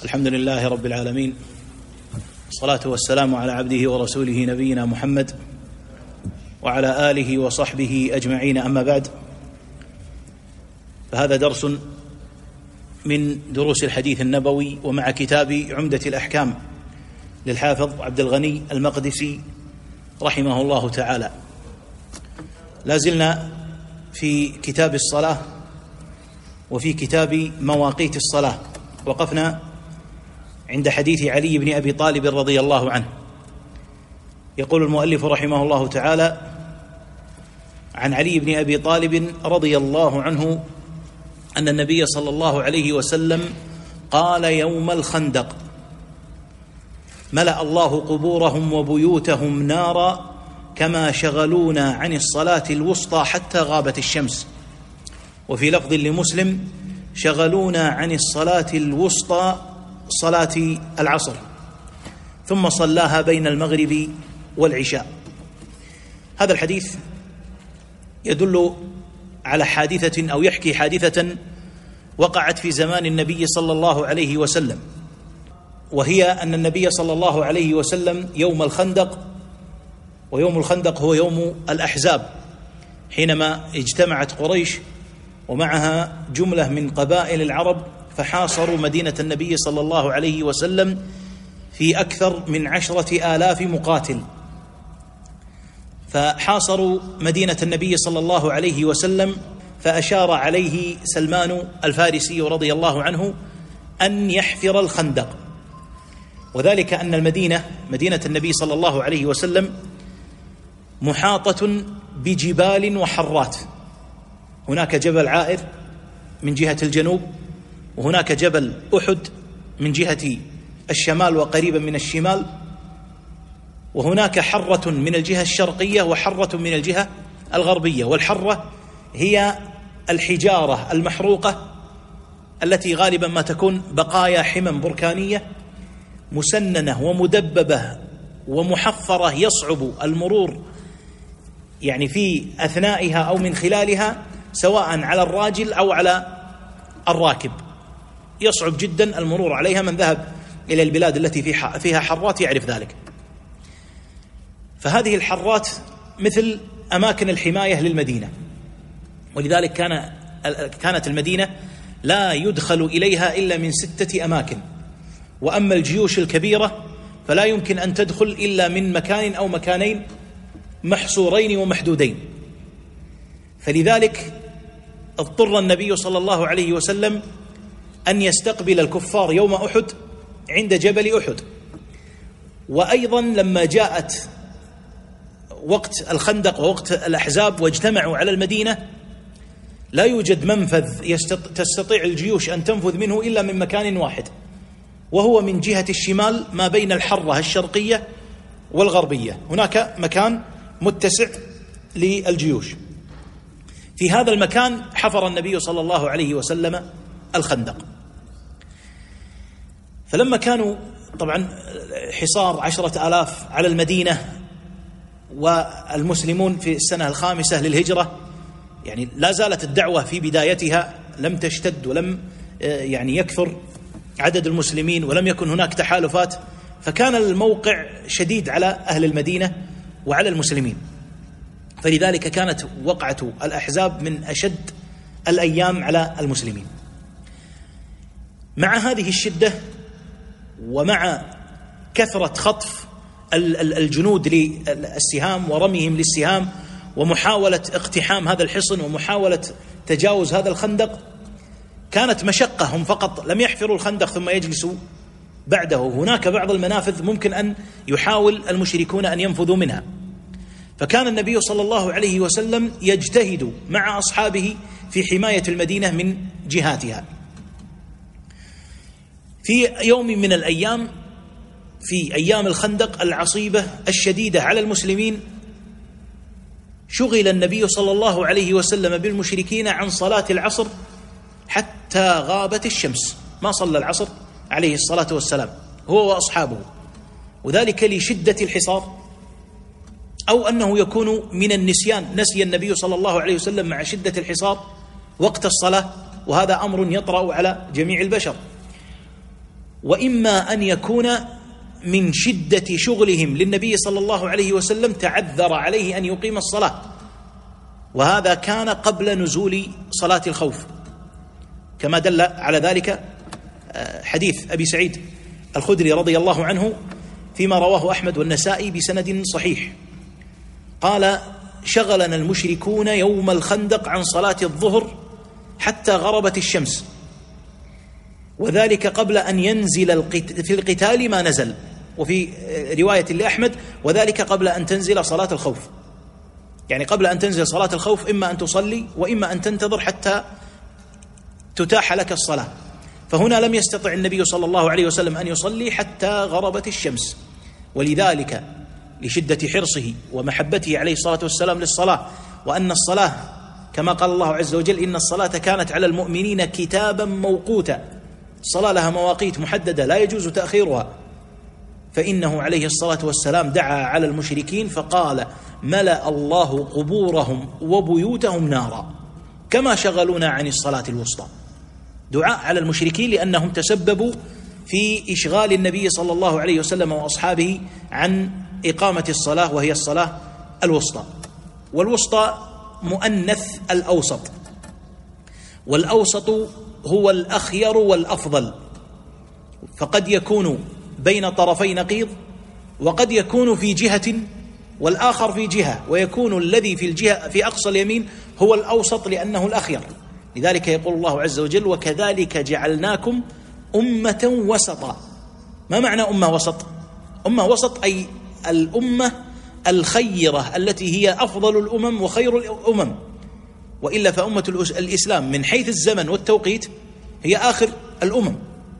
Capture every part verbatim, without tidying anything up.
الحمد لله رب العالمين، والصلاة والسلام على عبده ورسوله نبينا محمد وعلى آله وصحبه أجمعين، أما بعد، فهذا درس من دروس الحديث النبوي ومع كتاب عمدة الأحكام للحافظ عبد الغني المقدسي رحمه الله تعالى. لازلنا في كتاب الصلاة وفي كتاب مواقيت الصلاة. وقفنا عند حديث علي بن أبي طالب رضي الله عنه. يقول المؤلف رحمه الله تعالى: عن علي بن أبي طالب رضي الله عنه أن النبي صلى الله عليه وسلم قال يوم الخندق: ملأ الله قبورهم وبيوتهم نارا كما شغلونا عن الصلاة الوسطى حتى غابت الشمس. وفي لفظ لمسلم: شغلونا عن الصلاة الوسطى صلاة العصر ثم صلاها بين المغرب والعشاء. هذا الحديث يدل على حادثة أو يحكي حادثة وقعت في زمان النبي صلى الله عليه وسلم، وهي أن النبي صلى الله عليه وسلم يوم الخندق، ويوم الخندق هو يوم الأحزاب، حينما اجتمعت قريش ومعها جملة من قبائل العرب فحاصروا مدينة النبي صلى الله عليه وسلم في أكثر من عشرة آلاف مقاتل. فحاصروا مدينة النبي صلى الله عليه وسلم، فأشار عليه سلمان الفارسي رضي الله عنه أن يحفر الخندق، وذلك أن المدينة مدينة النبي صلى الله عليه وسلم محاطة بجبال وحرات. هناك جبل عائر من جهة الجنوب، وهناك جبل أحد من جهة الشمال وقريبا من الشمال، وهناك حرة من الجهة الشرقية وحرة من الجهة الغربية. والحرة هي الحجارة المحروقة التي غالبا ما تكون بقايا حمم بركانية مسننة ومدببة ومحفرة، يصعب المرور يعني في أثنائها أو من خلالها، سواء على الراجل أو على الراكب. يصعب جدا المرور عليها، من ذهب إلى البلاد التي فيها حرات يعرف ذلك. فهذه الحرات مثل أماكن الحماية للمدينة، ولذلك كان كانت المدينة لا يدخل إليها إلا من ستة أماكن، وأما الجيوش الكبيرة فلا يمكن أن تدخل إلا من مكان أو مكانين محصورين ومحدودين. فلذلك اضطر النبي صلى الله عليه وسلم أن يستقبل الكفار يوم أحد عند جبل أحد. وأيضا لما جاءت وقت الخندق ووقت الأحزاب واجتمعوا على المدينة، لا يوجد منفذ تستطيع الجيوش أن تنفذ منه إلا من مكان واحد، وهو من جهة الشمال ما بين الحرة الشرقية والغربية. هناك مكان متسع للجيوش. في هذا المكان حفر النبي صلى الله عليه وسلم الخندق. فلما كانوا طبعا حصار عشرة آلاف على المدينة، والمسلمون في السنة الخامسة للهجرة، يعني لا زالت الدعوة في بدايتها، لم تشتد ولم يعني يكثر عدد المسلمين ولم يكن هناك تحالفات، فكان الموقع شديد على أهل المدينة وعلى المسلمين. فلذلك كانت وقعة الأحزاب من أشد الأيام على المسلمين. مع هذه الشدة ومع كثرة خطف الجنود للسهام ورميهم للسهام ومحاولة اقتحام هذا الحصن ومحاولة تجاوز هذا الخندق، كانت مشقة. هم فقط لم يحفروا الخندق ثم يجلسوا بعده، هناك بعض المنافذ ممكن أن يحاول المشركون أن ينفذوا منها. فكان النبي صلى الله عليه وسلم يجتهد مع أصحابه في حماية المدينة من جهاتها. في يوم من الأيام، في أيام الخندق العصيبة الشديدة على المسلمين، شغل النبي صلى الله عليه وسلم بالمشركين عن صلاة العصر حتى غابت الشمس. ما صلى العصر عليه الصلاة والسلام هو وأصحابه، وذلك لشدة الحصار، أو أنه يكون من النسيان، نسي النبي صلى الله عليه وسلم مع شدة الحصار وقت الصلاة، وهذا أمر يطرأ على جميع البشر. وإما أن يكون من شدة شغلهم للنبي صلى الله عليه وسلم تعذر عليه أن يقيم الصلاة، وهذا كان قبل نزول صلاة الخوف، كما دل على ذلك حديث أبي سعيد الخدري رضي الله عنه فيما رواه أحمد والنسائي بسند صحيح، قال: شغلنا المشركون يوم الخندق عن صلاة الظهر حتى غربت الشمس، وذلك قبل أن ينزل في القتال ما نزل. وفي رواية لأحمد: وذلك قبل أن تنزل صلاة الخوف، يعني قبل أن تنزل صلاة الخوف إما أن تصلي وإما أن تنتظر حتى تتاح لك الصلاة. فهنا لم يستطع النبي صلى الله عليه وسلم أن يصلي حتى غربت الشمس، ولذلك لشدة حرصه ومحبته عليه الصلاة والسلام للصلاة، وأن الصلاة كما قال الله عز وجل: إن الصلاة كانت على المؤمنين كتابا موقوتا، الصلاة لها مواقيت محددة لا يجوز تأخيرها، فإنه عليه الصلاة والسلام دعا على المشركين فقال: ملأ الله قبورهم وبيوتهم نارا كما شغلونا عن الصلاة الوسطى. دعاء على المشركين لأنهم تسببوا في إشغال النبي صلى الله عليه وسلم وأصحابه عن إقامة الصلاة، وهي الصلاة الوسطى. والوسطى مؤنث الأوسط، والأوسط هو الأخير والأفضل، فقد يكون بين طرفي نقيض، وقد يكون في جهة والآخر في جهة، ويكون الذي في الجهة في أقصى اليمين هو الأوسط لأنه الأخير. لذلك يقول الله عز وجل: وكذلك جعلناكم أمة وسطا. ما معنى أمة وسط؟ أمة وسط أي الأمة الخيرة التي هي أفضل الأمم وخير الأمم، وإلا فأمة الإسلام من حيث الزمن والتوقيت هي آخر الأمم.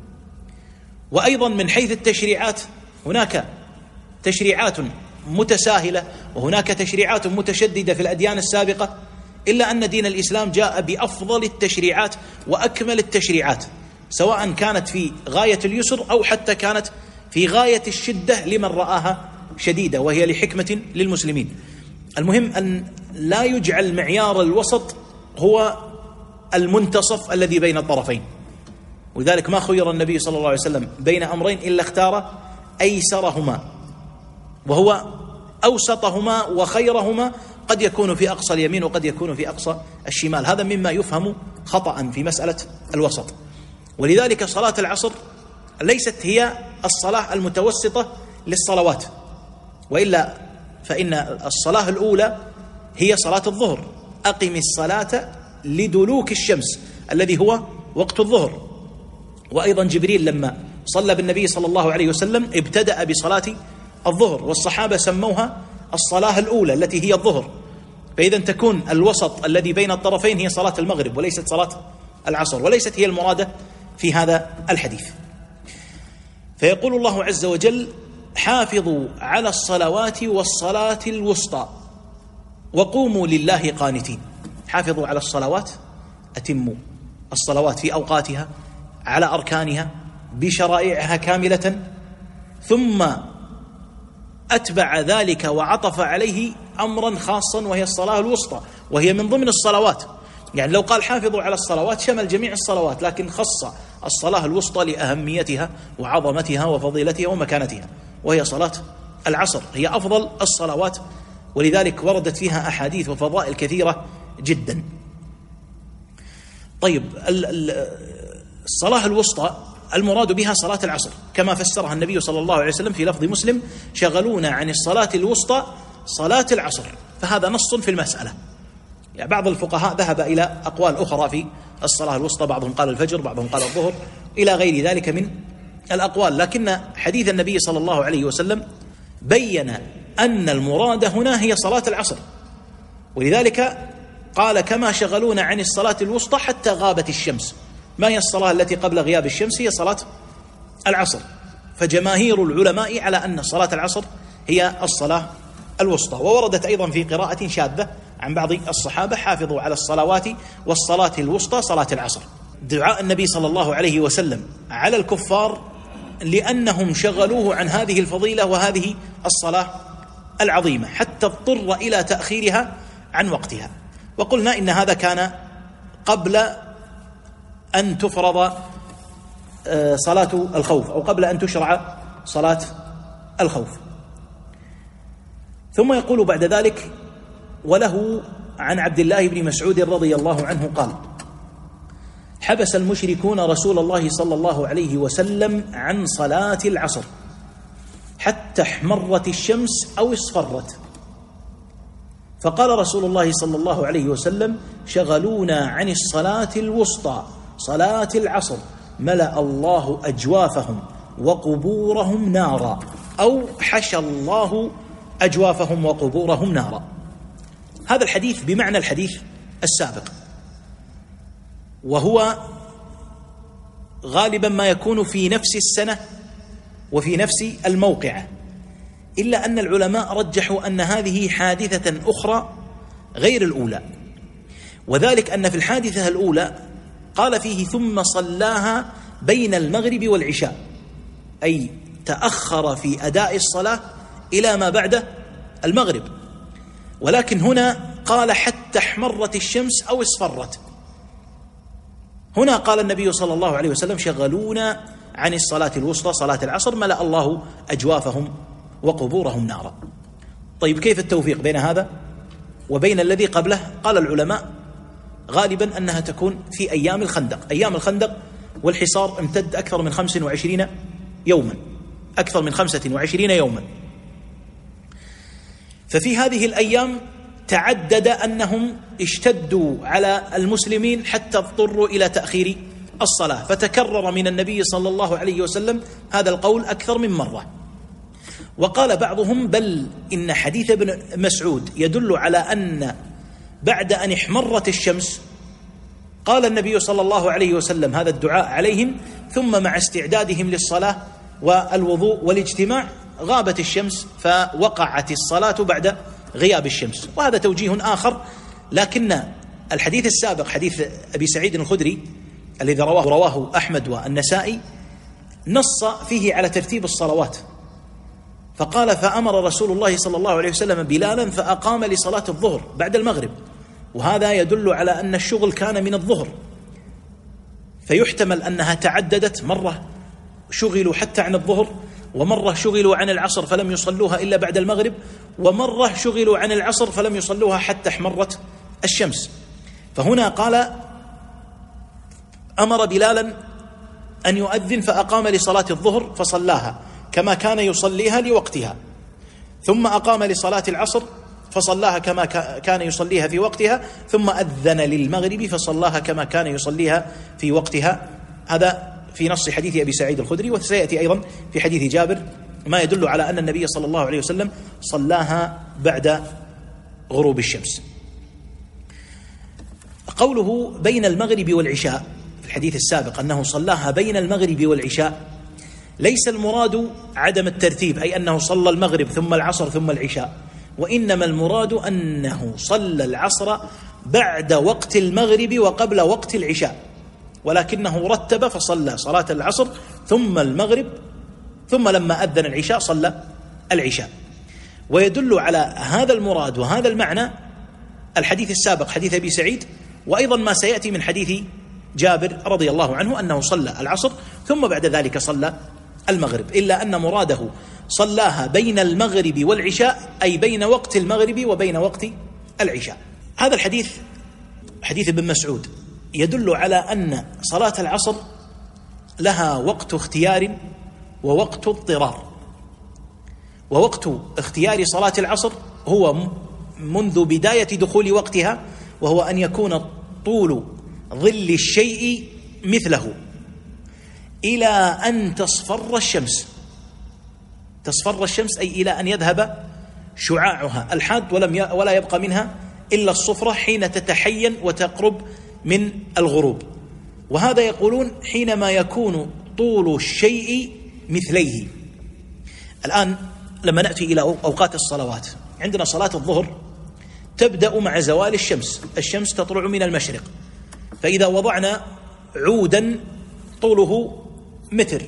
وأيضا من حيث التشريعات هناك تشريعات متساهلة وهناك تشريعات متشددة في الأديان السابقة، إلا أن دين الإسلام جاء بأفضل التشريعات وأكمل التشريعات، سواء كانت في غاية اليسر أو حتى كانت في غاية الشدة لمن رآها شديدة، وهي لحكمة للمسلمين. المهم أن لا يجعل معيار الوسط هو المنتصف الذي بين الطرفين، ولذلك ما خير النبي صلى الله عليه وسلم بين أمرين إلا اختار أيسرهما، وهو أوسطهما وخيرهما، قد يكون في أقصى اليمين وقد يكون في أقصى الشمال. هذا مما يفهم خطأ في مسألة الوسط. ولذلك صلاة العصر ليست هي الصلاة المتوسطة للصلوات، وإلا فإن الصلاة الأولى هي صلاة الظهر: أقم الصلاة لدلوك الشمس، الذي هو وقت الظهر. وأيضا جبريل لما صلى بالنبي صلى الله عليه وسلم ابتدأ بصلاة الظهر، والصحابة سموها الصلاة الأولى التي هي الظهر. فإذا تكون الوسط الذي بين الطرفين هي صلاة المغرب وليست صلاة العصر، وليست هي المرادة في هذا الحديث. فيقول الله عز وجل: حافظوا على الصلوات والصلاة الوسطى وقوموا لله قانتين. حافظوا على الصلوات، أتموا الصلوات في أوقاتها على أركانها بشرائعها كاملة، ثم أتبع ذلك وعطف عليه أمرا خاصا وهي الصلاة الوسطى، وهي من ضمن الصلوات. يعني لو قال حافظوا على الصلوات شمل جميع الصلوات، لكن خص الصلاة الوسطى لأهميتها وعظمتها وفضيلتها ومكانتها، وهي صلاة العصر، هي أفضل الصلوات، ولذلك وردت فيها أحاديث وفضائل كثيرة جدا. طيب، الصلاة الوسطى المراد بها صلاة العصر، كما فسرها النبي صلى الله عليه وسلم في لفظ مسلم: شغلونا عن الصلاة الوسطى صلاة العصر. فهذا نص في المسألة. يعني بعض الفقهاء ذهب إلى أقوال أخرى في الصلاة الوسطى، بعضهم قال الفجر، بعضهم قال الظهر، إلى غير ذلك من الأقوال، لكن حديث النبي صلى الله عليه وسلم بين أن المراد هنا هي صلاة العصر، ولذلك قال: كما شغلونا عن الصلاة الوسطى حتى غابت الشمس. ما هي الصلاة التي قبل غياب الشمس؟ هي صلاة العصر. فجماهير العلماء على أن صلاة العصر هي الصلاة الوسطى. ووردت أيضا في قراءة شاذة عن بعض الصحابة: حافظوا على الصلوات والصلاة الوسطى صلاة العصر. دعاء النبي صلى الله عليه وسلم على الكفار لأنهم شغلوه عن هذه الفضيلة وهذه الصلاة العظيمة حتى اضطر إلى تأخيرها عن وقتها. وقلنا إن هذا كان قبل أن تفرض صلاة الخوف أو قبل أن تشرع صلاة الخوف. ثم يقول بعد ذلك: وله عن عبد الله بن مسعود رضي الله عنه قال: حبس المشركون رسول الله صلى الله عليه وسلم عن صلاة العصر حتى احمرت الشمس أو اصفرت، فقال رسول الله صلى الله عليه وسلم: شغلونا عن الصلاة الوسطى صلاة العصر ملأ الله أجوافهم وقبورهم نارا، أو حشى الله أجوافهم وقبورهم نارا. هذا الحديث بمعنى الحديث السابق، وهو غالبا ما يكون في نفس السنة وفي نفس الموقعة، إلا أن العلماء رجحوا أن هذه حادثة أخرى غير الأولى، وذلك أن في الحادثة الأولى قال فيه: ثم صلاها بين المغرب والعشاء، أي تأخر في أداء الصلاة إلى ما بعد المغرب. ولكن هنا قال: حتى احمرت الشمس أو اصفرت. هنا قال النبي صلى الله عليه وسلم: شغلونا عن الصلاة الوسطى صلاة العصر ملأ الله أجوافهم وقبورهم نارا. طيب، كيف التوفيق بين هذا وبين الذي قبله؟ قال العلماء: غالبا أنها تكون في أيام الخندق. أيام الخندق والحصار امتد أكثر من خمس وعشرين يوما، أكثر من خمسة وعشرين يوما. ففي هذه الأيام تعدد أنهم اشتدوا على المسلمين حتى اضطروا إلى تأخير الصلاة، فتكرر من النبي صلى الله عليه وسلم هذا القول أكثر من مرة. وقال بعضهم: بل إن حديث ابن مسعود يدل على أن بعد أن احمرت الشمس قال النبي صلى الله عليه وسلم هذا الدعاء عليهم، ثم مع استعدادهم للصلاة والوضوء والاجتماع غابت الشمس فوقعت الصلاة بعد غياب الشمس. وهذا توجيه آخر، لكن الحديث السابق حديث أبي سعيد الخدري الذي رواه رواه أحمد والنسائي نص فيه على ترتيب الصلوات، فقال: فأمر رسول الله صلى الله عليه وسلم بلالا فأقام لصلاة الظهر بعد المغرب. وهذا يدل على أن الشغل كان من الظهر، فيحتمل أنها تعددت، مرة شغلوا حتى عن الظهر، ومرة شغلوا عن العصر فلم يصلوها إلا بعد المغرب، ومرة شغلوا عن العصر فلم يصلوها حتى احمرت الشمس. فهنا قال: أمر بلالا أن يؤذن فأقام لصلاة الظهر فصلاها كما كان يصليها لوقتها، ثم أقام لصلاة العصر فصلاها كما كان يصليها في وقتها، ثم أذن للمغرب فصلاها كما كان يصليها في وقتها. هذا في نص حديث أبي سعيد الخدري، وسيأتي أيضا في حديث جابر ما يدل على أن النبي صلى الله عليه وسلم صلاها بعد غروب الشمس. قوله بين المغرب والعشاء في الحديث السابق أنه صلاها بين المغرب والعشاء، ليس المراد عدم الترتيب، أي أنه صلى المغرب ثم العصر ثم العشاء، وإنما المراد أنه صلى العصر بعد وقت المغرب وقبل وقت العشاء، ولكنه رتب فصلى صلاة العصر ثم المغرب، ثم لما أذن العشاء صلى العشاء. ويدل على هذا المراد وهذا المعنى الحديث السابق حديث أبي سعيد، وأيضا ما سيأتي من حديث جابر رضي الله عنه أنه صلى العصر ثم بعد ذلك صلى المغرب، إلا أن مراده صلاها بين المغرب والعشاء، أي بين وقت المغرب وبين وقت العشاء. هذا الحديث حديث ابن مسعود يدل على أن صلاة العصر لها وقت اختيار ووقت اضطرار. ووقت اختيار صلاة العصر هو منذ بداية دخول وقتها، وهو أن يكون طول ظل الشيء مثله إلى أن تصفر الشمس. تصفر الشمس أي إلى أن يذهب شعاعها الحاد ولم ولا يبقى منها إلا الصفرة حين تتحين وتقرب من الغروب. وهذا يقولون حينما يكون طول الشيء مثليه. الآن لما نأتي إلى أوقات الصلوات، عندنا صلاة الظهر تبدأ مع زوال الشمس، الشمس تطلع من المشرق، فإذا وضعنا عودا طوله متر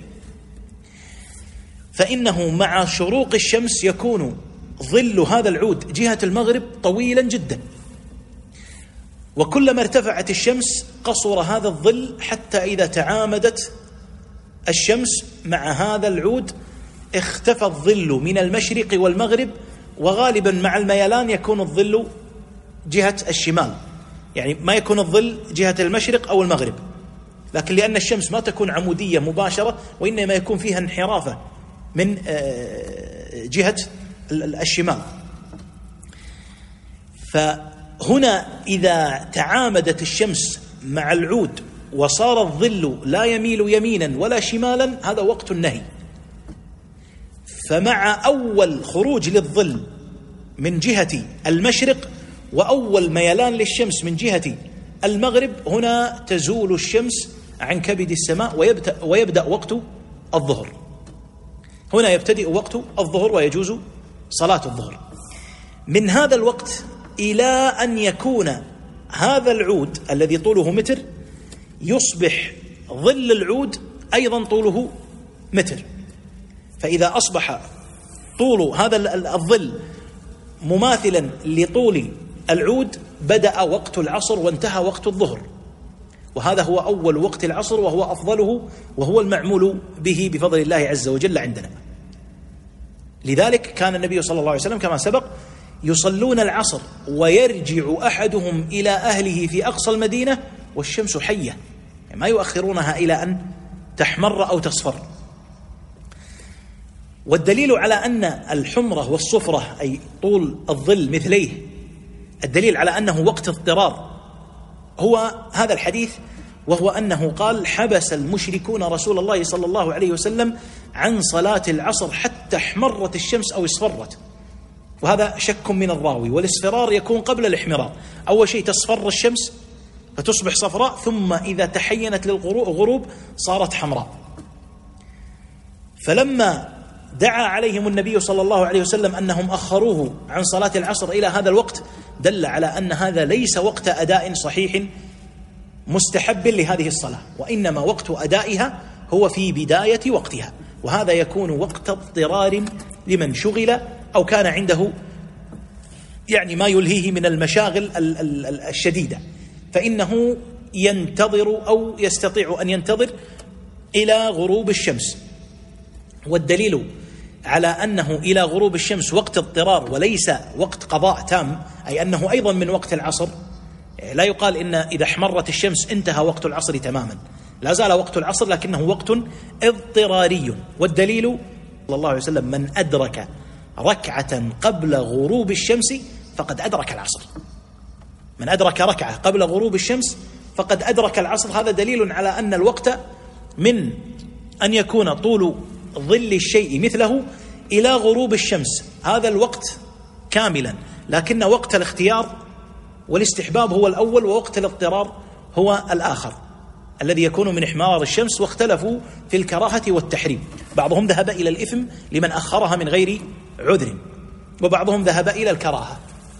فإنه مع شروق الشمس يكون ظل هذا العود جهة المغرب طويلا جدا، وكلما ارتفعت الشمس قصر هذا الظل حتى إذا تعامدت الشمس مع هذا العود اختفى الظل من المشرق والمغرب، وغالبا مع الميلان يكون الظل جهة الشمال، يعني ما يكون الظل جهة المشرق أو المغرب، لكن لأن الشمس ما تكون عمودية مباشرة وإنما يكون فيها انحرافة من جهة الشمال. فهنا إذا تعامدت الشمس مع العود وصار الظل لا يميل يمينا ولا شمالا، هذا وقت النهي. فمع أول خروج للظل من جهة المشرق وأول ميلان للشمس من جهة المغرب، هنا تزول الشمس عن كبد السماء ويبدأ, ويبدأ وقت الظهر. هنا يبتدئ وقت الظهر ويجوز صلاة الظهر. من هذا الوقت إلى أن يكون هذا العود الذي طوله متر يصبح ظل العود أيضا طوله متر، فإذا أصبح طول هذا الظل مماثلا لطول العود بدأ وقت العصر وانتهى وقت الظهر، وهذا هو أول وقت العصر وهو أفضله وهو المعمول به بفضل الله عز وجل عندنا. لذلك كان النبي صلى الله عليه وسلم كما سبق يصلون العصر ويرجع أحدهم إلى أهله في أقصى المدينة والشمس حية، يعني ما يؤخرونها إلى أن تحمر أو تصفر. والدليل على أن الحمرة والصفرة أي طول الظل مثليه، الدليل على أنه وقت اضطرار هو هذا الحديث، وهو أنه قال: حبس المشركون رسول الله صلى الله عليه وسلم عن صلاة العصر حتى احمرت الشمس أو اصفرت. وهذا شك من الراوي، والاصفرار يكون قبل الاحمرار. أول شيء تصفر الشمس فتصبح صفراء، ثم إذا تحينت للغروب صارت حمراء. فلما دعا عليهم النبي صلى الله عليه وسلم أنهم أخروه عن صلاة العصر إلى هذا الوقت، دل على أن هذا ليس وقت أداء صحيح مستحب لهذه الصلاة، وإنما وقت أدائها هو في بداية وقتها، وهذا يكون وقت اضطرار لمن شغل أو كان عنده يعني ما يلهيه من المشاغل الشديدة، فإنه ينتظر أو يستطيع أن ينتظر إلى غروب الشمس. والدليل على أنه إلى غروب الشمس وقت اضطرار وليس وقت قضاء تام، أي أنه أيضا من وقت العصر. لا يقال إن إذا احمرت الشمس انتهى وقت العصر تماما، لا زال وقت العصر لكنه وقت اضطراري. والدليل صلى الله عليه وسلم: من أدرك ركعة قبل غروب الشمس فقد أدرك العصر. من أدرك ركعة قبل غروب الشمس فقد أدرك العصر. هذا دليل على أن الوقت من أن يكون طول ظل الشيء مثله إلى غروب الشمس، هذا الوقت كاملا، لكن وقت الاختيار والاستحباب هو الأول، ووقت الاضطرار هو الآخر الذي يكون من إحمرار الشمس. واختلفوا في الكراهة والتحريم، بعضهم ذهب إلى الإثم لمن أخرها من غير عذر، وبعضهم ذهب إلى الكراهة.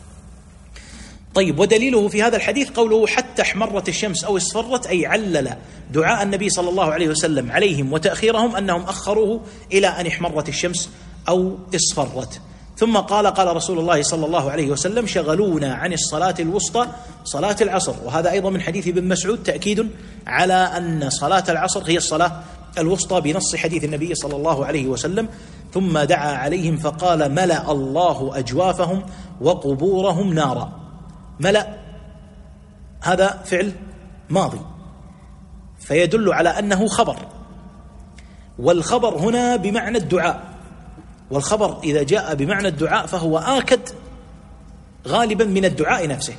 طيب، ودليله في هذا الحديث قوله: حتى احمرت الشمس أو اصفرت، أي علل دعاء النبي صلى الله عليه وسلم عليهم وتأخيرهم أنهم أخروه إلى أن احمرت الشمس أو اصفرت. ثم قال: قال رسول الله صلى الله عليه وسلم: شغلونا عن الصلاة الوسطى صلاة العصر. وهذا أيضا من حديث ابن مسعود تأكيد على أن صلاة العصر هي الصلاة الوسطى بنص حديث النبي صلى الله عليه وسلم. ثم دعا عليهم فقال: ملأ الله أجوافهم وقبورهم نارا. ملأ هذا فعل ماضي فيدل على أنه خبر، والخبر هنا بمعنى الدعاء، والخبر إذا جاء بمعنى الدعاء فهو آكد غالبا من الدعاء نفسه،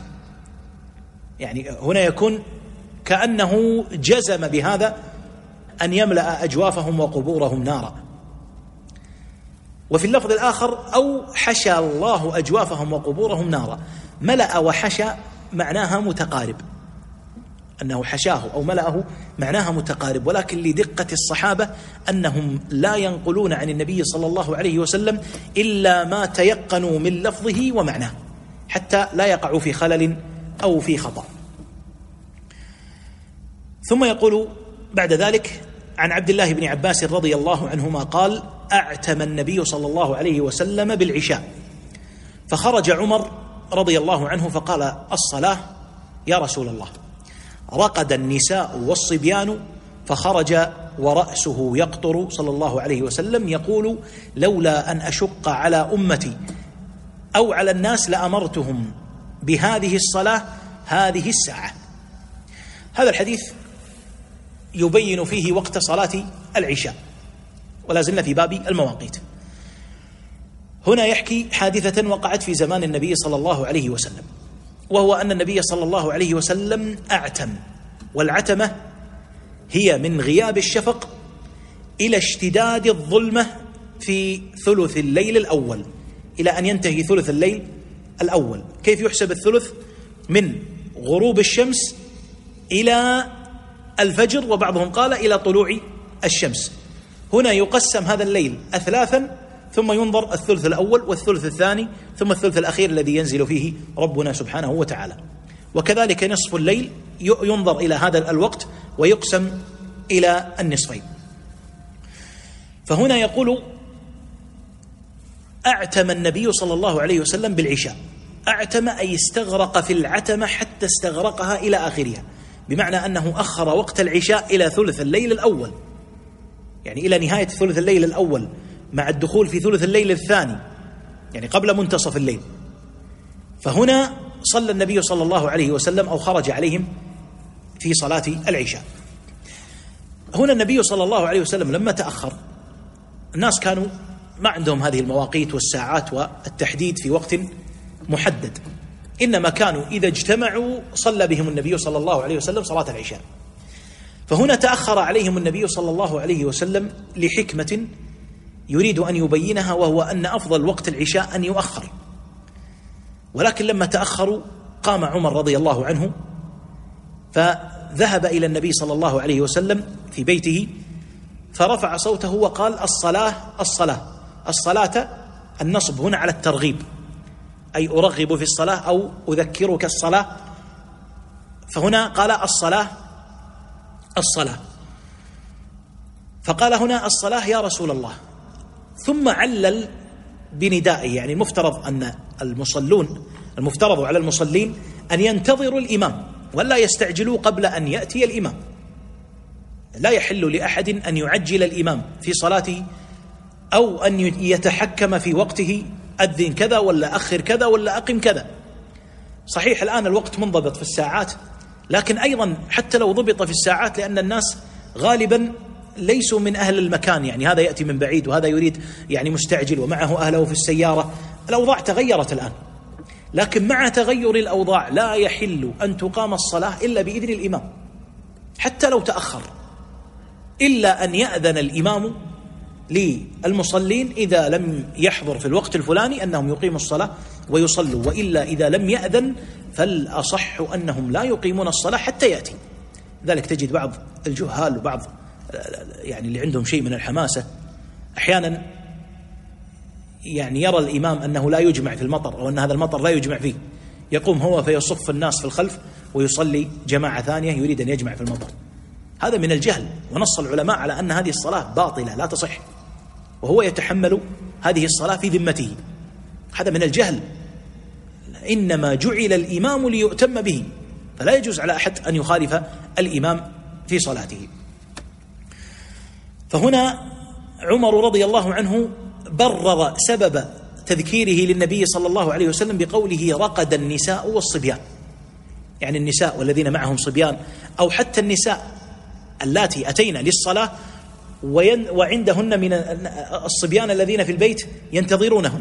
يعني هنا يكون كأنه جزم بهذا أن يملأ أجوافهم وقبورهم نارا. وفي اللفظ الآخر: أو حشى الله أجوافهم وقبورهم نارا. ملأ وحشى معناها متقارب، أنه حشاه أو ملأه معناها متقارب، ولكن لدقة الصحابة أنهم لا ينقلون عن النبي صلى الله عليه وسلم إلا ما تيقنوا من لفظه ومعناه، حتى لا يقعوا في خلل أو في خطأ. ثم يقول بعد ذلك عن عبد الله بن عباس رضي الله عنهما قال: أعتم النبي صلى الله عليه وسلم بالعشاء، فخرج عمر رضي الله عنه فقال: الصلاة يا رسول الله. رقد النساء والصبيان فخرج ورأسه يقطر صلى الله عليه وسلم يقول: لولا أن أشق على أمتي أو على الناس لأمرتهم بهذه الصلاة هذه الساعة. هذا الحديث يبين فيه وقت صلاة العشاء، ولا زلنا في باب المواقيت. هنا يحكي حادثة وقعت في زمان النبي صلى الله عليه وسلم، وهو أن النبي صلى الله عليه وسلم أعتم، والعتمة هي من غياب الشفق إلى اشتداد الظلمة في ثلث الليل الأول، إلى أن ينتهي ثلث الليل الأول. كيف يحسب الثلث؟ من غروب الشمس إلى الفجر، وبعضهم قال إلى طلوع الشمس. هنا يقسم هذا الليل أثلاثا، ثم ينظر الثلث الأول والثلث الثاني ثم الثلث الأخير الذي ينزل فيه ربنا سبحانه وتعالى. وكذلك نصف الليل ينظر إلى هذا الوقت ويقسم إلى النصفين. فهنا يقول: أعتم النبي صلى الله عليه وسلم بالعشاء. أعتم أي استغرق في العتمة حتى استغرقها إلى آخرها، بمعنى أنه أخر وقت العشاء إلى ثلث الليل الأول، يعني إلى نهاية ثلث الليل الأول مع الدخول في ثلث الليل الثاني، يعني قبل منتصف الليل. فهنا صلى النبي صلى الله عليه وسلم أو خرج عليهم في صلاة العشاء. هنا النبي صلى الله عليه وسلم لما تأخر، الناس كانوا ما عندهم هذه المواقيت والساعات والتحديد في وقت محدد، إنما كانوا إذا اجتمعوا صلى بهم النبي صلى الله عليه وسلم صلاة العشاء. فهنا تأخر عليهم النبي صلى الله عليه وسلم لحكمة يريد أن يبينها، وهو أن أفضل وقت العشاء أن يؤخر. ولكن لما تأخروا قام عمر رضي الله عنه فذهب إلى النبي صلى الله عليه وسلم في بيته، فرفع صوته وقال: الصلاة الصلاة الصلاة. النصب هنا على الترغيب، أي أرغب في الصلاة أو أذكرك الصلاة. فهنا قال: الصلاة الصلاة. فقال هنا: الصلاة يا رسول الله. ثم علل بندائه، يعني المفترض أن المصلون المفترض على المصلين أن ينتظروا الإمام ولا يستعجلوا قبل أن يأتي الإمام. لا يحل لأحد أن يعجل الإمام في صلاته أو أن يتحكم في وقته، أذن كذا ولا أخر كذا ولا أقم كذا. صحيح الآن الوقت منضبط في الساعات، لكن أيضا حتى لو ضبط في الساعات، لأن الناس غالبا ليسوا من أهل المكان، يعني هذا يأتي من بعيد وهذا يريد يعني مستعجل ومعه أهله في السيارة. الأوضاع تغيرت الآن، لكن مع تغير الأوضاع لا يحل أن تقام الصلاة إلا بإذن الإمام حتى لو تأخر، إلا أن يأذن الإمام للمصلين إذا لم يحضر في الوقت الفلاني أنهم يقيموا الصلاة ويصلوا، وإلا إذا لم يأذن فالأصح أنهم لا يقيمون الصلاة حتى يأتي. ذلك تجد بعض الجهال وبعض يعني اللي عندهم شيء من الحماسة أحيانا يعني يرى الإمام أنه لا يجمع في المطر، أو أن هذا المطر لا يجمع فيه، يقوم هو فيصف الناس في الخلف ويصلي جماعة ثانية يريد أن يجمع في المطر. هذا من الجهل، ونص العلماء على أن هذه الصلاة باطلة لا تصح، وهو يتحمل هذه الصلاة في ذمته. هذا من الجهل. إنما جعل الإمام ليؤتم به، فلا يجوز على أحد أن يخالف الإمام في صلاته. فهنا عمر رضي الله عنه برر سبب تذكيره للنبي صلى الله عليه وسلم بقوله: رقد النساء والصبيان، يعني النساء والذين معهم صبيان، أو حتى النساء اللاتي أتينا للصلاة وعندهن من الصبيان الذين في البيت ينتظرونهم،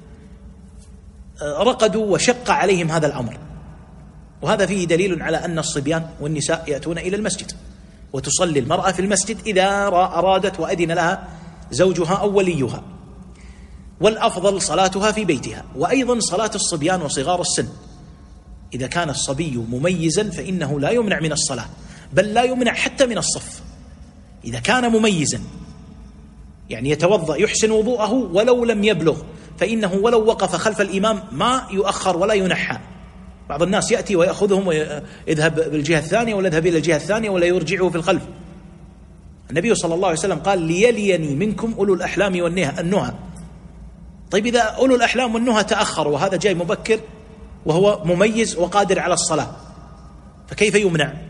رقدوا وشق عليهم هذا الأمر. وهذا فيه دليل على أن الصبيان والنساء يأتون إلى المسجد، وتصلي المرأة في المسجد إذا أرادت وأذن لها زوجها أو وليها، والأفضل صلاتها في بيتها. وأيضا صلاة الصبيان وصغار السن، إذا كان الصبي مميزا فإنه لا يمنع من الصلاة، بل لا يمنع حتى من الصف. إذا كان مميزا يعني يتوضأ يحسن وضوءه ولو لم يبلغ، فإنه ولو وقف خلف الإمام ما يؤخر ولا ينحى. بعض الناس يأتي ويأخذهم ويذهب بالجهة الثانية ولا يذهب إلى الجهة الثانية ولا يرجعه في الخلف. النبي صلى الله عليه وسلم قال: ليليني منكم أولو الأحلام والنهى. طيب إذا أولو الأحلام والنهى تأخروا وهذا جاي مبكر وهو مميز وقادر على الصلاة، فكيف يمنع؟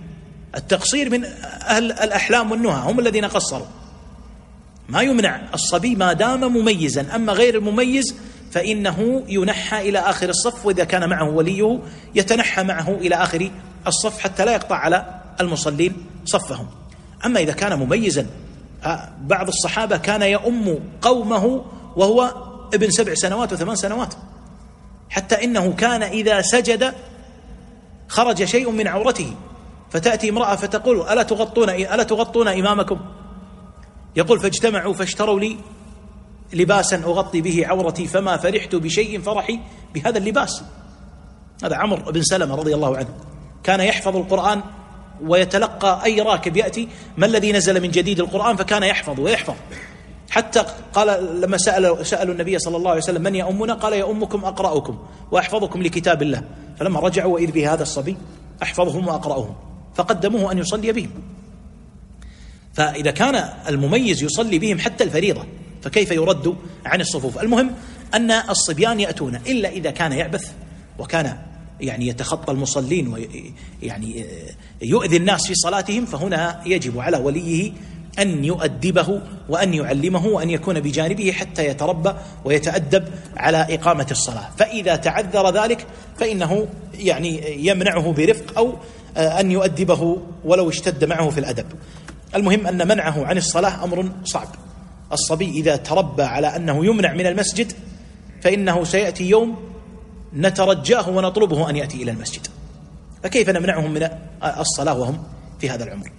التقصير من أهل الأحلام والنهى، هم الذين قصروا. ما يمنع الصبي ما دام مميزا، أما غير المميز فإنه ينحى إلى آخر الصف، وإذا كان معه وليه يتنحى معه إلى آخر الصف حتى لا يقطع على المصلين صفهم. أما إذا كان مميزا، بعض الصحابة كان يؤم قومه وهو ابن سبع سنوات وثمان سنوات، حتى إنه كان إذا سجد خرج شيء من عورته، فتأتي امرأة فتقول ألا تغطون ألا تغطون إمامكم؟ يقول فاجتمعوا فاشتروا لي لباسا أغطي به عورتي، فما فرحت بشيء فرحي بهذا اللباس. هذا عمرو بن سلمة رضي الله عنه، كان يحفظ القرآن ويتلقى أي راكب يأتي ما الذي نزل من جديد القرآن، فكان يحفظ ويحفظ، حتى قال لما سأل سألوا النبي صلى الله عليه وسلم من يؤمنا؟ قال يؤمكم أقرأكم وأحفظكم لكتاب الله. فلما رجعوا وإذ به هذا الصبي أحفظهم وأقرأهم، فقدموه أن يصلي بهم. فإذا كان المميز يصلي بهم حتى الفريضة، فكيف يرد عن الصفوف؟ المهم أن الصبيان يأتون، إلا إذا كان يعبث وكان يعني يتخطى المصلين ويعني يؤذي الناس في صلاتهم، فهنا يجب على وليه أن يؤدبه وأن يعلمه وأن يكون بجانبه حتى يتربى ويتأدب على إقامة الصلاة. فإذا تعذر ذلك فإنه يعني يمنعه برفق، أو أن يؤدبه ولو اشتد معه في الأدب. المهم أن منعه عن الصلاة أمر صعب. الصبي إذا تربى على أنه يمنع من المسجد فإنه سيأتي يوم نترجاه ونطلبه أن يأتي إلى المسجد، فكيف نمنعهم من الصلاة وهم في هذا العمر؟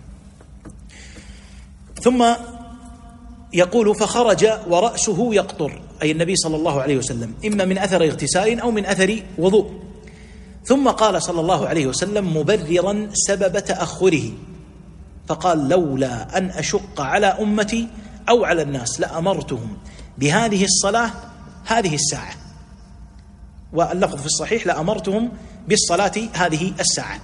ثم يقول فخرج ورأسه يقطر، أي النبي صلى الله عليه وسلم، إما من أثر اغتسال أو من أثر وضوء. ثم قال صلى الله عليه وسلم مبررا سبب تأخره، فقال لولا أن أشق على أمتي أو على الناس لأمرتهم بهذه الصلاة هذه الساعة، واللفظ في الصحيح لأمرتهم بالصلاة هذه الساعة.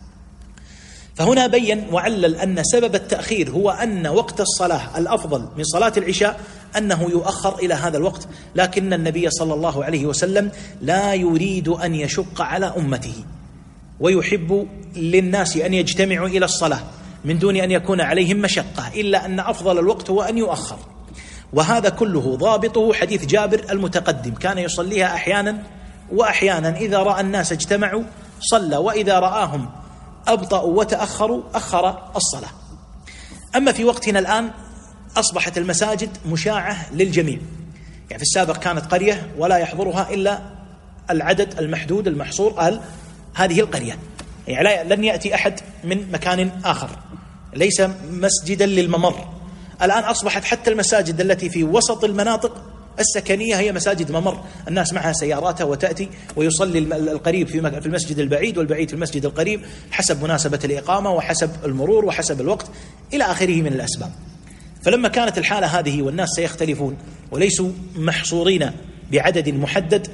فهنا بين وعلل أن سبب التأخير هو أن وقت الصلاة الأفضل من صلاة العشاء أنه يؤخر إلى هذا الوقت، لكن النبي صلى الله عليه وسلم لا يريد أن يشق على أمته، ويحب للناس أن يجتمعوا إلى الصلاة من دون أن يكون عليهم مشقة، إلا أن أفضل الوقت هو أن يؤخر. وهذا كله ضابطه حديث جابر المتقدم، كان يصليها أحيانا وأحيانا، إذا رأى الناس اجتمعوا صلى، وإذا رآهم أبطأوا وتأخروا أخر الصلاة. أما في وقتنا الآن أصبحت المساجد مشاعة للجميع، يعني في السابق كانت قرية ولا يحضرها إلا العدد المحدود المحصور أهل هذه القرية، يعني لن يأتي أحد من مكان آخر، ليس مسجدا للممر. الآن أصبحت حتى المساجد التي في وسط المناطق السكنية هي مساجد ممر، الناس معها سياراتها وتأتي ويصلي القريب في المسجد البعيد والبعيد في المسجد القريب حسب مناسبة الإقامة وحسب المرور وحسب الوقت إلى آخره من الأسباب. فلما كانت الحالة هذه والناس سيختلفون وليسوا محصورين بعدد محدد،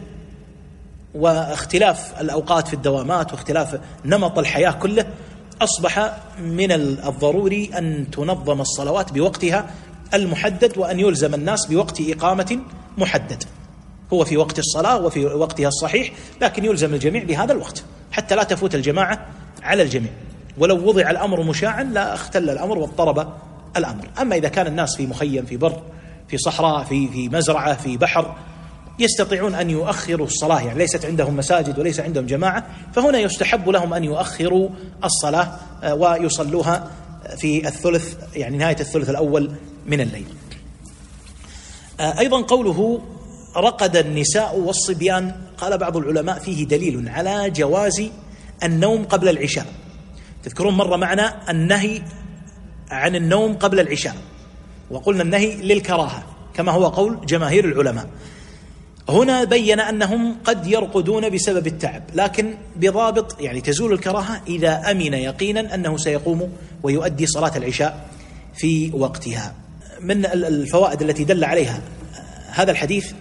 واختلاف الأوقات في الدوامات واختلاف نمط الحياة كله، أصبح من الضروري أن تنظم الصلوات بوقتها المحدد، وأن يلزم الناس بوقت إقامة محدد هو في وقت الصلاة وفي وقتها الصحيح، لكن يلزم الجميع بهذا الوقت حتى لا تفوت الجماعة على الجميع. ولو وضع الأمر مشاعا لا اختل الأمر واضطرب الأمر. أما إذا كان الناس في مخيم، في بر، في صحراء، في في مزرعة، في بحر، يستطيعون أن يؤخروا الصلاة، يعني ليست عندهم مساجد وليس عندهم جماعة، فهنا يستحب لهم أن يؤخروا الصلاة ويصلوها في الثلث، يعني نهاية الثلث الأول من الليل. أيضا قوله رقد النساء والصبيان، قال بعض العلماء فيه دليل على جواز النوم قبل العشاء. تذكرون مرة معنا النهي عن النوم قبل العشاء، وقلنا النهي للكراهة كما هو قول جماهير العلماء. هنا بين أنهم قد يرقدون بسبب التعب، لكن بضابط، يعني تزول الكراهة إذا أمن يقينا أنه سيقوم ويؤدي صلاة العشاء في وقتها. من الفوائد التي دل عليها هذا الحديث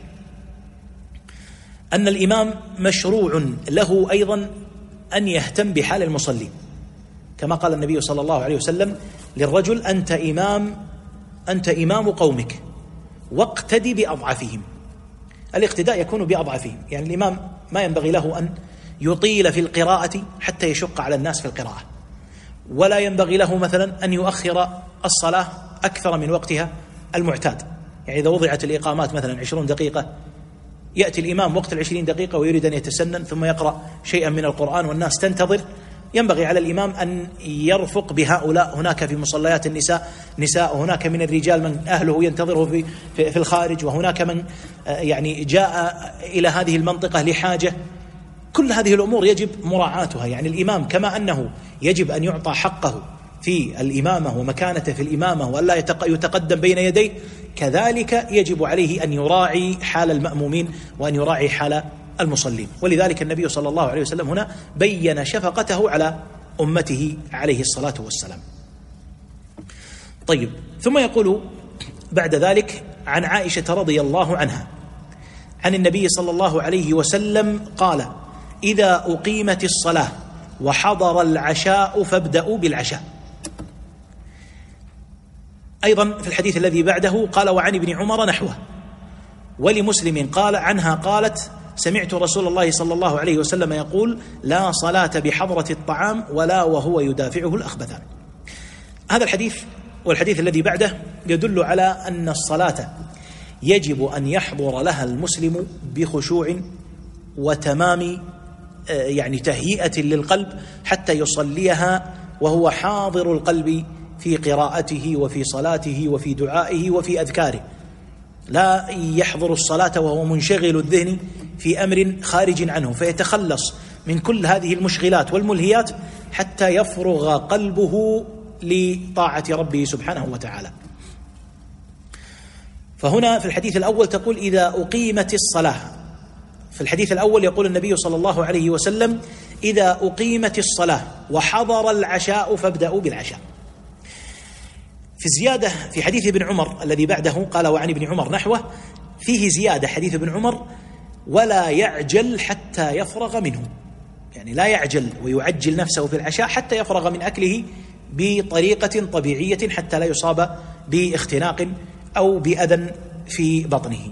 أن الإمام مشروع له أيضا أن يهتم بحال المصلين، كما قال النبي صلى الله عليه وسلم للرجل أنت إمام أنت إمام قومك واقتدي بأضعفهم. الاقتداء يكون بأضعفهم، يعني الإمام ما ينبغي له أن يطيل في القراءة حتى يشق على الناس في القراءة، ولا ينبغي له مثلا أن يؤخر الصلاة أكثر من وقتها المعتاد. يعني إذا وضعت الإقامات مثلا عشرون دقيقة، يأتي الإمام وقت العشرين دقيقة ويريد أن يتسنن ثم يقرأ شيئا من القرآن والناس تنتظر، ينبغي على الإمام أن يرفق بهؤلاء. هناك في مصليات النساء نساء، وهناك من الرجال من أهله ينتظره في في الخارج، وهناك من يعني جاء إلى هذه المنطقة لحاجة. كل هذه الأمور يجب مراعاتها. يعني الإمام كما أنه يجب أن يعطى حقه في الإمامة ومكانته في الإمامة وألا يتقدم بين يديه، كذلك يجب عليه أن يراعي حال المأمومين وأن يراعي حال المصلين. ولذلك النبي صلى الله عليه وسلم هنا بين شفقته على أمته عليه الصلاة والسلام. طيب، ثم يقول بعد ذلك عن عائشة رضي الله عنها عن النبي صلى الله عليه وسلم قال: إذا أقيمت الصلاة وحضر العشاء فابدأوا بالعشاء. أيضا في الحديث الذي بعده قال: وعن ابن عمر نحوه. ولمسلم قال عنها قالت: سمعت رسول الله صلى الله عليه وسلم يقول: لا صلاة بحضرة الطعام ولا وهو يدافعه الأخبثان. هذا الحديث والحديث الذي بعده يدل على أن الصلاة يجب أن يحضر لها المسلم بخشوع وتمام يعني تهيئة للقلب حتى يصليها وهو حاضر القلب في قراءته وفي صلاته وفي دعائه وفي أذكاره. لا يحضر الصلاة وهو منشغل الذهن في أمر خارج عنه، فيتخلص من كل هذه المشغلات والملهيات حتى يفرغ قلبه لطاعة ربه سبحانه وتعالى. فهنا في الحديث الأول تقول: إذا أقيمت الصلاة. في الحديث الأول يقول النبي صلى الله عليه وسلم: إذا أقيمت الصلاة وحضر العشاء فابدأوا بالعشاء. في زيادة في حديث ابن عمر الذي بعده قال: وعن ابن عمر نحوه، فيه زيادة حديث ابن عمر: ولا يعجل حتى يفرغ منه. يعني لا يعجل ويعجل نفسه في العشاء حتى يفرغ من أكله بطريقة طبيعية حتى لا يصاب باختناق أو بأذى في بطنه.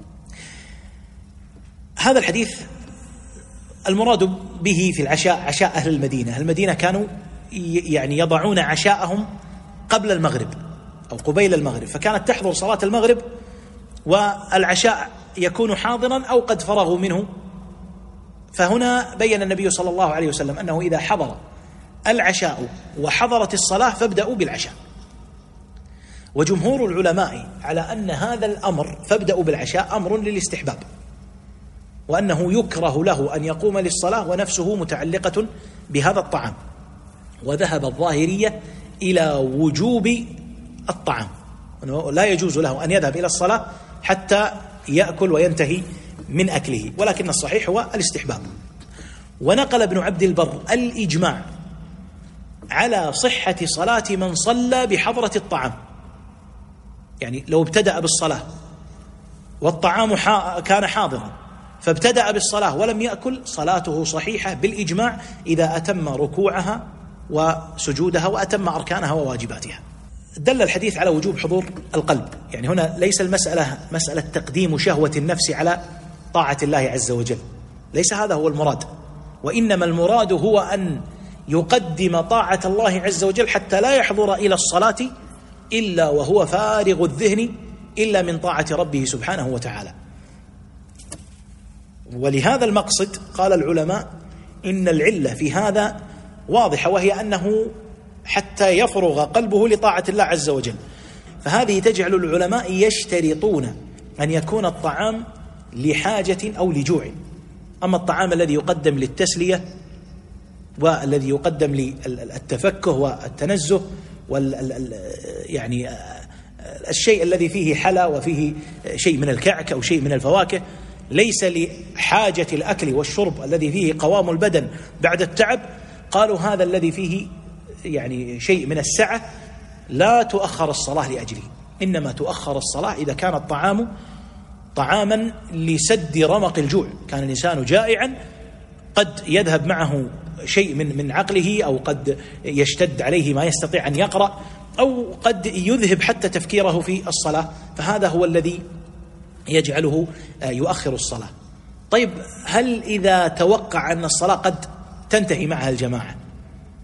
هذا الحديث المراد به في العشاء عشاء أهل المدينة. المدينة كانوا يعني يضعون عشاءهم قبل المغرب أو قبيل المغرب، فكانت تحضر صلاة المغرب والعشاء يكون حاضرا أو قد فرغوا منه. فهنا بين النبي صلى الله عليه وسلم أنه إذا حضر العشاء وحضرت الصلاة فابدأوا بالعشاء. وجمهور العلماء على أن هذا الأمر فابدأوا بالعشاء أمر للاستحباب، وأنه يكره له أن يقوم للصلاة ونفسه متعلقة بهذا الطعام. وذهب الظاهرية إلى وجوب الطعام، لا يجوز له أن يذهب إلى الصلاة حتى يأكل وينتهي من أكله، ولكن الصحيح هو الاستحباب. ونقل ابن عبد البر الإجماع على صحة صلاة من صلى بحضرة الطعام. يعني لو ابتدأ بالصلاة والطعام كان حاضرا فابتدأ بالصلاة ولم يأكل، صلاته صحيحة بالإجماع إذا أتم ركوعها وسجودها وأتم أركانها وواجباتها. دل الحديث على وجوب حضور القلب. يعني هنا ليس المسألة مسألة تقديم شهوة النفس على طاعة الله عز وجل، ليس هذا هو المراد، وإنما المراد هو أن يقدم طاعة الله عز وجل حتى لا يحضر إلى الصلاة إلا وهو فارغ الذهن إلا من طاعة ربه سبحانه وتعالى. ولهذا المقصد قال العلماء إن العلة في هذا واضحة، وهي أنه حتى يفرغ قلبه لطاعة الله عز وجل. فهذه تجعل العلماء يشترطون أن يكون الطعام لحاجة أو لجوع. أما الطعام الذي يقدم للتسلية والذي يقدم للتفكه والتنزه وال يعني الشيء الذي فيه حلا وفيه شيء من الكعك أو شيء من الفواكه، ليس لحاجة الأكل والشرب الذي فيه قوام البدن بعد التعب، قالوا هذا الذي فيه يعني شيء من السعة لا تؤخر الصلاة لأجله، إنما تؤخر الصلاة إذا كان الطعام طعاما لسد رمق الجوع. كان الإنسان جائعا قد يذهب معه شيء من من عقله، أو قد يشتد عليه ما يستطيع أن يقرأ، أو قد يذهب حتى تفكيره في الصلاة، فهذا هو الذي يجعله يؤخر الصلاة. طيب، هل إذا توقع أن الصلاة قد تنتهي معها الجماعة،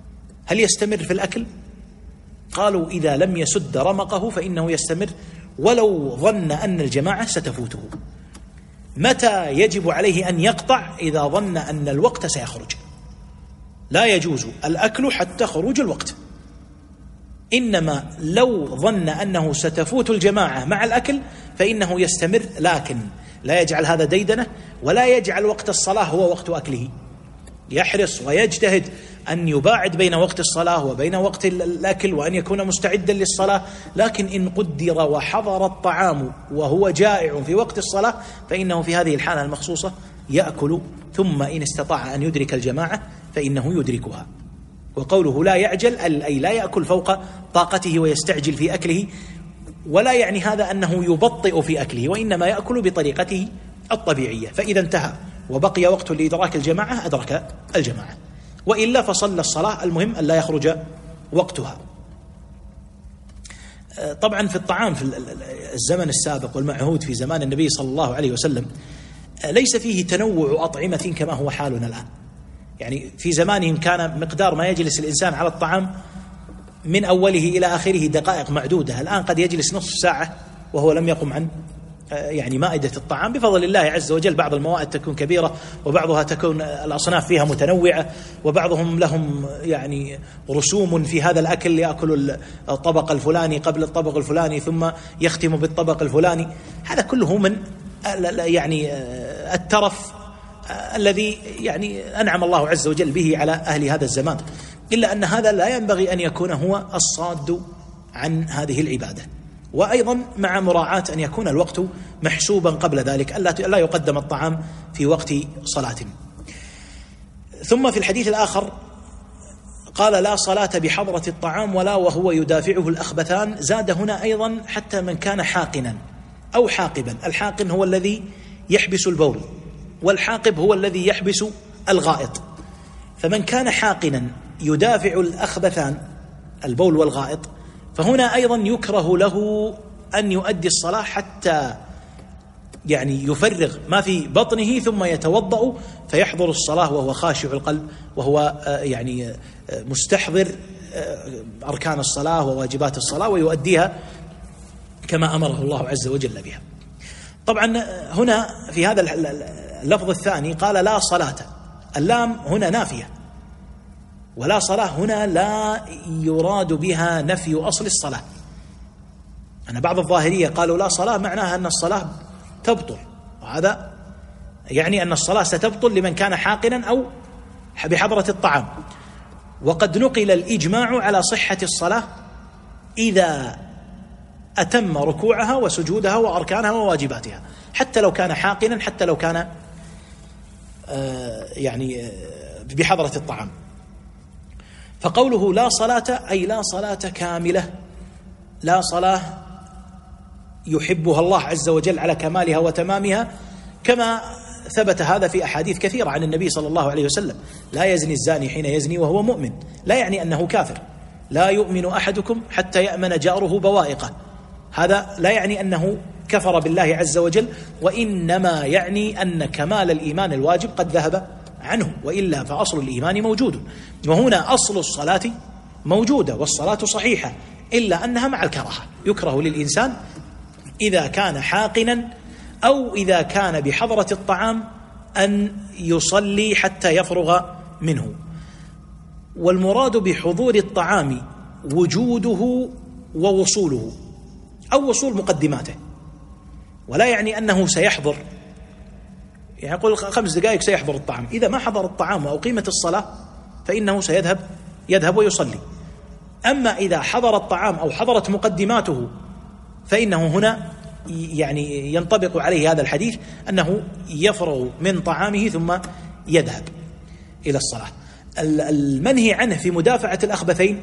هل يستمر في الأكل؟ قالوا إذا لم يسد رمقه فإنه يستمر ولو ظن أن الجماعة ستفوته. متى يجب عليه أن يقطع؟ إذا ظن أن الوقت سيخرج. لا يجوز الأكل حتى خروج الوقت، إنما لو ظن أنه ستفوت الجماعة مع الأكل فإنه يستمر، لكن لا يجعل هذا ديدنة، ولا يجعل وقت الصلاة هو وقت أكله. يحرص ويجتهد أن يباعد بين وقت الصلاة وبين وقت الأكل، وأن يكون مستعدا للصلاة. لكن إن قدر وحضر الطعام وهو جائع في وقت الصلاة فإنه في هذه الحالة المخصوصة يأكل، ثم إن استطاع أن يدرك الجماعة فإنه يدركها. وقوله لا يعجل أي لا يأكل فوق طاقته ويستعجل في أكله، ولا يعني هذا أنه يبطئ في أكله، وإنما يأكل بطريقته الطبيعية. فإذا انتهى وبقي وقت لإدراك الجماعة أدرك الجماعة، وإلا فصلى الصلاة، المهم أن لا يخرج وقتها. طبعا في الطعام في الزمن السابق والمعهود في زمان النبي صلى الله عليه وسلم ليس فيه تنوع أطعمة كما هو حالنا الآن. يعني في زمانهم كان مقدار ما يجلس الإنسان على الطعام من أوله إلى آخره دقائق معدودة، الآن قد يجلس نصف ساعة وهو لم يقم عن يعني مائدة الطعام بفضل الله عز وجل. بعض الموائد تكون كبيرة، وبعضها تكون الأصناف فيها متنوعة، وبعضهم لهم يعني رسوم في هذا الأكل، يأكل الطبق الفلاني قبل الطبق الفلاني ثم يختم بالطبق الفلاني. هذا كله من يعني الترف الذي يعني أنعم الله عز وجل به على أهل هذا الزمان، إلا أن هذا لا ينبغي أن يكون هو الصاد عن هذه العبادة. وأيضا مع مراعاة أن يكون الوقت محسوبا قبل ذلك، ألا يقدم الطعام في وقت صلاة. ثم في الحديث الآخر قال لا صلاة بحضرة الطعام ولا وهو يدافعه الأخبثان. زاد هنا أيضا حتى من كان حاقنا أو حاقبا. الحاقن هو الذي يحبس البول، والحاقب هو الذي يحبس الغائط. فمن كان حاقنا يدافع الأخبثان البول والغائط، فهنا أيضا يكره له أن يؤدي الصلاة حتى يعني يفرغ ما في بطنه ثم يتوضأ فيحضر الصلاة وهو خاشع القلب، وهو يعني مستحضر أركان الصلاة وواجبات الصلاة، ويؤديها كما أمره الله عز وجل بها. طبعا هنا في هذا اللفظ الثاني قال لا صلاة، اللام هنا نافية، ولا صلاة هنا لا يراد بها نفي أصل الصلاة. أنا بعض الظاهرية قالوا لا صلاة معناها أن الصلاة تبطل، وهذا يعني أن الصلاة ستبطل لمن كان حاقنا أو بحضرة الطعام. وقد نقل الإجماع على صحة الصلاة إذا أتم ركوعها وسجودها وأركانها وواجباتها، حتى لو كان حاقنا، حتى لو كان آه يعني آه بحضرة الطعام. فقوله لا صلاة أي لا صلاة كاملة، لا صلاة يحبها الله عز وجل على كمالها وتمامها، كما ثبت هذا في أحاديث كثيرة عن النبي صلى الله عليه وسلم. لا يزني الزاني حين يزني وهو مؤمن، لا يعني أنه كافر. لا يؤمن أحدكم حتى يأمن جاره بوائقه، هذا لا يعني أنه كفر بالله عز وجل، وإنما يعني أن كمال الإيمان الواجب قد ذهب عنه، وإلا فأصل الإيمان موجود. وهنا أصل الصلاة موجودة والصلاة صحيحة، إلا أنها مع الكراهة. يكره للإنسان إذا كان حاقنا أو إذا كان بحضرة الطعام أن يصلي حتى يفرغ منه. والمراد بحضور الطعام وجوده ووصوله أو وصول مقدماته، ولا يعني أنه سيحضر، يعني يقول خمس دقائق سيحضر الطعام. إذا ما حضر الطعام وأقيمت الصلاة فإنه سيذهب يذهب ويصلي. أما إذا حضر الطعام أو حضرت مقدماته فإنه هنا يعني ينطبق عليه هذا الحديث أنه يفرغ من طعامه ثم يذهب إلى الصلاة. المنهي عنه في مدافعة الأخبثين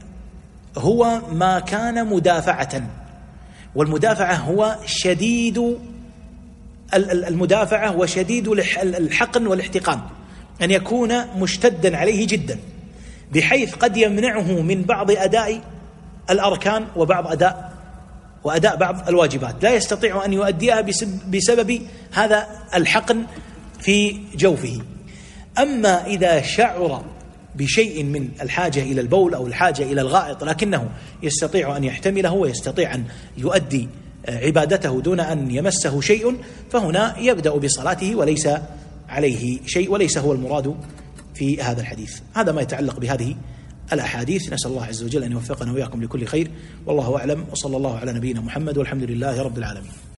هو ما كان مدافعة، والمدافعة هو شديد المدافعة وشديد الحقن والاحتقان، أن يكون مشتدا عليه جدا بحيث قد يمنعه من بعض أداء الأركان وبعض أداء وأداء بعض الواجبات، لا يستطيع أن يؤديها بسبب هذا الحقن في جوفه. أما إذا شعر بشيء من الحاجة إلى البول أو الحاجة إلى الغائط لكنه يستطيع أن يحتمله ويستطيع أن يؤدي عبادته دون أن يمسه شيء، فهنا يبدأ بصلاته وليس عليه شيء، وليس هو المراد في هذا الحديث. هذا ما يتعلق بهذه الأحاديث. نسأل الله عز وجل أن يوفقنا وإياكم لكل خير، والله أعلم، وصلى الله على نبينا محمد، والحمد لله رب العالمين.